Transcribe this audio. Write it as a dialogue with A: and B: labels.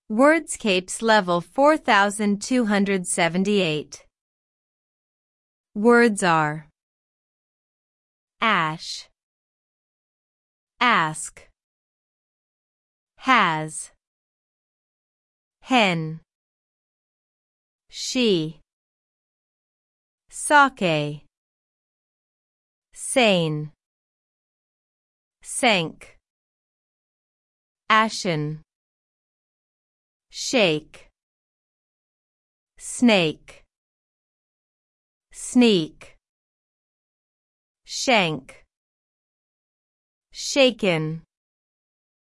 A: Wordscapes level 4278. Words are ash, ask, has, hen, she, sake, sane, sank, ashen, shake, snake, sneak, shank, shaken.